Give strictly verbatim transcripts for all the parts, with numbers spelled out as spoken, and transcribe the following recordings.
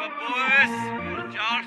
boys ਚਾਲ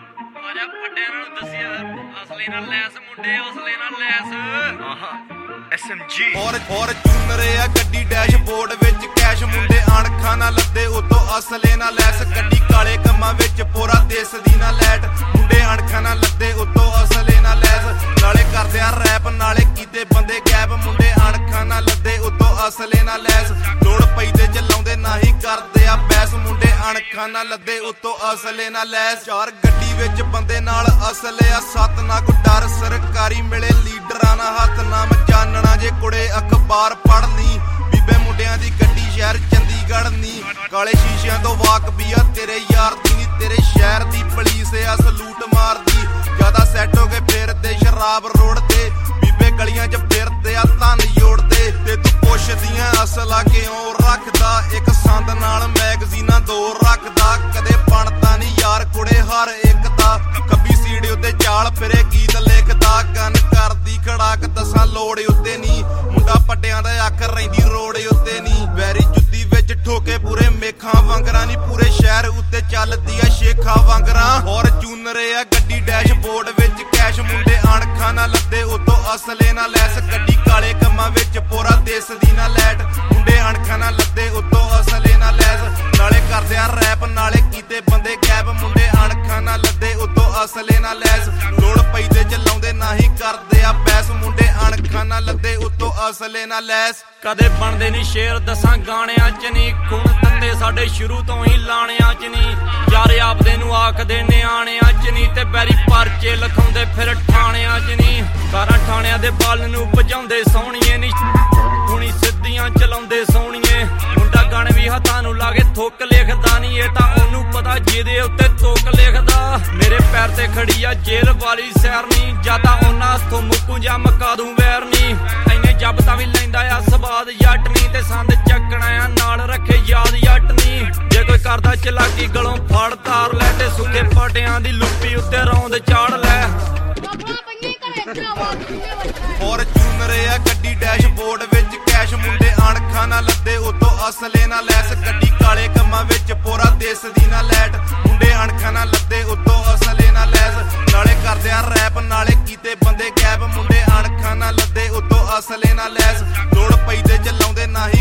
ਆਜਾ ਵੱਡਿਆਂ ਨੂੰ ਦੱਸਿਆ ਅਸਲੇ ਨਾਲ ਲੈਸ ਮੁੰਡੇ ਅਸਲੇ ਨਾਲ ਲੈਸ ਆਹਾ ਐਸ ਐਮ ਜੀ ਔਰ ਫੋਰਚੂਨਰ ਆ ਗੱਡੀ ਡੈਸ਼ਬੋਰਡ ਵਿੱਚ ਕੈਸ਼ ਮੁੰਡੇ ਅਣਖਾਂ ਨਾ ਲੱਦੇ ਉਤੋਂ ਅਸਲੇ ਨਾਲ ਲੈਸ ਗੱਡੀ ਕਾਲੇ ਕੰਮਾਂ ਵਿੱਚ ਪੂਰਾ ਦੇਸ ਦੀ ਨਾ ਲੈਟ ਮੁੰਡੇ ਅਣਖਾਂ ਨਾ ਲੱਦੇ ਉਤੋਂ ਅਸਲੇ ਨਾਲ ਲੈਸ ਨਾਲੇ ਕਰਦੇ ਆ ਰੈਪ ਨਾਲੇ ਕੀਤੇ ਬੰਦੇ ਗੈਪ ਮੁੰਡੇ ਅਣਖਾਂ ਨਾ ਲੱਦੇ ਉਤੋਂ ਅਸਲੇ ਨਾਲ ਲੈਸ ਲੋੜ ਪਈ ਤੇ ਚਲਾਉਂਦੇ ਨਹੀਂ ਕਰਦੇ ਆ ਬੈਸ ਮੁੰਡੇ ਅਣਖਾਂ ਨਾ ਲੱਦੇ ਉਤੋਂ ਅਸਲੇ ਨਾਲ ਲੈਸ ਚਾਰ ਗੱਡੀ ਵਿੱਚ ਬੰਦੇ ਨਾਲ ਅਸਲੇ ਆ ਸੱਤ ਨਾ ਕੋ ਡਰ ਸਰਕਾਰੀ ਮਿਲੇ ਲੀਡਰਾਂ ਨਾਲ ਹੱਥ ਨਾਮ ਜਾਣਨਾ ਜੇ ਕੁੜੇ ਅਖਬਾਰ ਪੜ੍ਹਨੀ ਬੀਬੇ ਮੁੰਡਿਆਂ ਦੀ ਗੱਡੀ ਸ਼ਹਿਰ ਚੰਡੀਗੜ੍ਹ ਨੀ ਕਾਲੇ ਸ਼ੀਸ਼ਿਆਂ ਤੋਂ ਵਾਕਬੀ ਆ ਤੇਰੇ ਯਾਰ ਦੀ ਨੀ ਤੇਰੇ ਸ਼ਹਿਰ ਦੀ ਪੁਲਿਸ ਆ ਸਲੂਟ ਮਾਰਦੀ ਜਿਆਦਾ ਸੈੱਟ ਹੋ ਕੇ ਫਿਰਦੇ ਸ਼ਰਾਬ ਰੋਡ ਤੇ ਬੀਬੇ ਗਲੀਆਂ 'ਚ ਫਿਰਦੇ ਆ ਧਨ ਜੋੜਦੇ ਤੇ ਤੂੰ ਪੁੱਛਦੀਆਂ ਅਸਲਾ ਕਿਉਂ ਰੱਖਦਾ ਇੱਕ ਸੰਦ ਨਾਲ ਮੈਗਜ਼ੀਨਾਂ ਦੋ ਰੱਖਦਾ ਕਦੇ ਬਣਦਾ ਨੀ ਯਾਰ ਕੁੜੇ ਹਰ ਇੱਕ ਦਾ ਖੱਬੀ ਸੀੜੇ ਉੱਤੇ ਚਾਲ ਫਿਰੇ ਗੀਤ ਲਿਖਦਾ ਕੰਨ ਕਰਦੀ ਖੜਾਕ ਦਸਾਂ ਲੋੜ ਉੱਤੇ ਨੀ ਮੁੰਡਾ ਪੱਟਿਆਂ ਦਾ ਅੱਖ ਰਹਿੰਦੀ ਰੋੜ ਉੱਤੇ ਨੀ ਵੈਰੀ ਜੁੱਤੀ ਵਿੱਚ ਠੋਕੇ ਪੂਰੇ ਮੇਖਾਂ ਵਾਂਗਰਾਂ ਨੀ ਪੂਰੇ ਸ਼ਹਿਰ ਉੱਤੇ ਚੱਲਦੀ ਆ ਸ਼ੇਖਾਂ ਵਾਂਗਰਾਂ ਫੋਰਚੂਨਰ ਆ ਗੱਡੀ ਡੈਸ਼ਬੋਰਡ ਵਿੱਚ ਕੈਸ਼ ਮੁੰਡੇ ਅਣਖਾਂ ਨਾ ਲੱਦੇ ਉਤੋਂ ਅਸਲੇ ਨਾਲ ਲੈਸ ਗੱਡੀ ਕਾਲੇ ਕੰਮਾਂ ਵਿੱਚ ਪੂਰਾ ਦੇਸ ਦੀ ਨਾ ਲੈਟ ਮੁੰਡੇ ਅਣਖਾਂ ਨਾ ਲੱਦੇ ਉਤੋਂ ਅਸਲੇ ਨਾਲ ਲੈਸ ਨਾਲੇ ਕਰਦੇ ਆ ਰੈਪ ਨਾਲੇ ਕੀਤੇ ਬੰਦੇ ਗੈਪ ਮੁੰਡੇ ਅਣਖਾਂ ਨਾ ਲੱਦੇ ਉਤੋਂ ਅਸਲੇ ਨਾਲ ਲੈਸ ਲੋੜ ਪਈ ਤੇ ਚਲਾਉਂਦੇ ਨਹੀਂ ਕਰਦੇ ਆ ਬੈਸ ਮੁੰਡੇ ਅਣਖਾਂ ਨਾ ਲੱਦੇ ਉਤੋਂ ਅਸਲੇ ਨਾਲ ਲੈਸ ਕਦੇ ਬਣਦੇ ਨੀ ਸ਼ੇਰ ਦਸਾਂ ਗਾਣਿਆਂ ਚ ਨੀ ਖੂਨ ਤੰਦੇ ਸਾਡੇ ਸ਼ੁਰੂ ਤੋਂ ਹੀ ਲਾਣਿਆਂ ਚ ਨੀ ਯਾਰ ਆਪਦੇ ਨੂੰ ਆਖਦੇ ਨਿਆਣਿਆਂ ਚ ਨੀ ਤੇ ਬੈਰੀ ਪਰਚੇ ਲਿਖਾਉਂਦੇ ਫਿਰ ਠਾਣਿਆਂ ਚ ਨੀ ਕਾਰਾਂ ਠਾਣਿਆਂ ਦੇ ਬਲ ਨੂੰ ਵਜਾਉਂਦੇ ਸੋਹਣੀਏ ਨੀ ਹੁਣੀ ਸਿੱਧੀਆਂ ਚਲਾਉਂਦੇ ਸੋਹਣੀਏ ਮੁੰਡਾ ਗਾਣੇ ਵੀ ਹੱਥਾਂ ਨੂੰ ਲਾ ਕੇ ਥੁੱਕ ਲਿਖਦਾ ਨੀ ਇਹ ਤਾਂ ਉਹਨੂੰ ਪਤਾ ਜਿਹਦੇ ਉੱਤੇ ਤੁੱਕ ਲਿਖਦਾ ਮੇਰੇ ਪੈਰ ਤੇ ਖੜੀ ਆ ਜੇਲ੍ਹ ਵਾਲੀ ਸੈਰਨੀ ਜਾਂ ਤਾਂ ਉਹਨਾਂ ਹੱਥੋਂ ਮੁੱਕੂ ਜਾਂ ਮਕਾ ਦੂੰ ਵੈਰ ਨੀ ਐਨੇ ਜੱਬ ਤਾਂ ਵੀ ਲੈਂਦਾ ਆ ਸਵਾਦ ਜੱਟ ਨੀ ਤੇ ਸੰਦ ਚੱਕਣਾ ਆ ਨਾਲ ਰੱਖੇ ਯਾਦ ਜੱਟ ਨੀ ਜੇ ਕੋਈ ਕਰਦਾ ਚਲਾਕੀ ਗਲੋਂ ਫੜ ਤਾਰ ਲੈ ਤੇ ਸੁੱਕੇ ਪਟਿਆਂ ਦੀ ਲੁੱਪੀ ਉੱਤੇ ਰੌਂਦ ਚਾੜ ਲੈ ਫੋਰਚੂਨਰ ਆ ਗੱਡੀ ਡੈਸ਼ਬੋਰਡ ਵਿੱਚ ਕੈਸ਼ ਮੁੰਡੇ ਅਣਖਾਂ ਨਾ ਲੱਦੇ ਉਤੋਂ ਅਸਲੇ ਨਾਲ ਲੈਸ ਗੱਡੀ ਕਾਲੇ ਕੰਮਾਂ ਵਿੱਚ ਪੂਰਾ ਦੇਸ ਦੀ ਨਾ ਲੈਟ ਮੁੰਡੇ ਅਣਖਾਂ ਨਾ ਲੱਦੇ ਉਤੋਂ ਅਸਲੇ ਨਾਲ ਲੈਸ ਨਾਲੇ ਕਰਦੇ ਆ ਰੈਪ ਨਾਲੇ ਕੀਤੇ ਬੰਦੇ ਗੈਪ ਮੁੰਡੇ ਅਣਖਾਂ ਨਾ ਲੱਦੇ ਉਤੋਂ ਅਸਲੇ ਨਾਲ ਲੈਸ ਲੋੜ ਪਈ ਤੇ ਚਲਾਉਂਦੇ ਨਹੀਂ